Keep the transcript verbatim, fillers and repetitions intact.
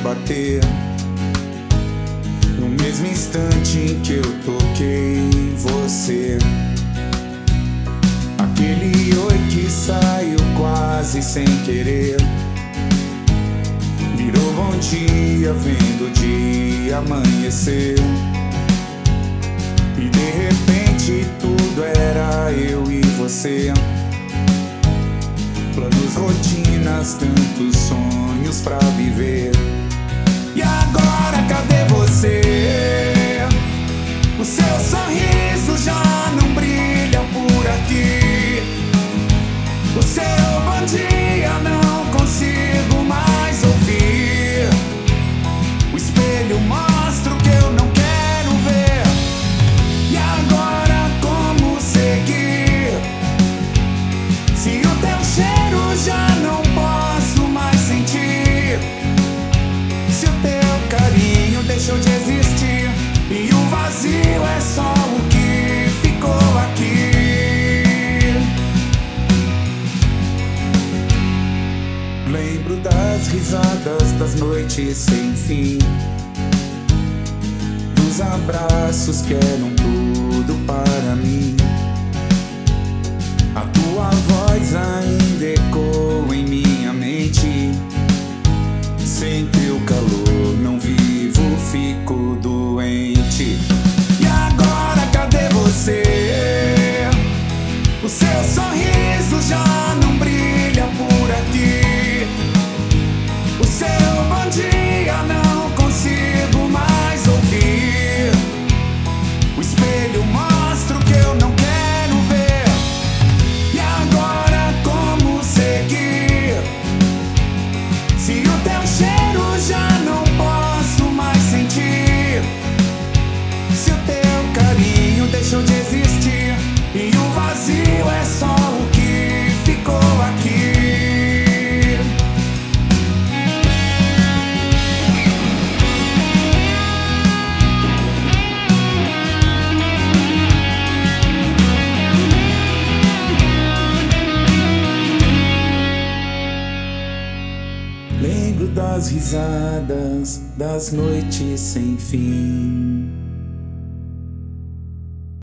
bater. No mesmo instante em que eu toquei você, aquele oi que saiu quase sem querer virou bom dia vendo o dia amanhecer. E de repente tudo era eu e você. Planos, rotinas, tantos sonhos pra viver. E agora cadê você? O seu sorriso já não brilha por aqui. O seu bom dia não consigo mais ouvir. O espelho mostra o que eu não quero ver. E agora como seguir? Se o teu cheiro já não posso mais sentir. Se o teu carinho deixou de existir e o vazio é só o que ficou aqui. Lembro das risadas das noites sem fim, dos abraços que eram tudo para mim. A tua voz ainda ecoa em minha mente. Sem teu calor não vivo, fico doente. E agora cadê você? O seu sorriso já não brilha por aqui. O seu bom dia não consigo mais ouvir. O espelho mostra o que eu não quero ver. E agora como seguir? Se o teu cheiro já não posso mais sentir. Se o teu carinho deixou de existir e o vazio é só o que ficou aqui. Lembro das risadas das noites sem fim.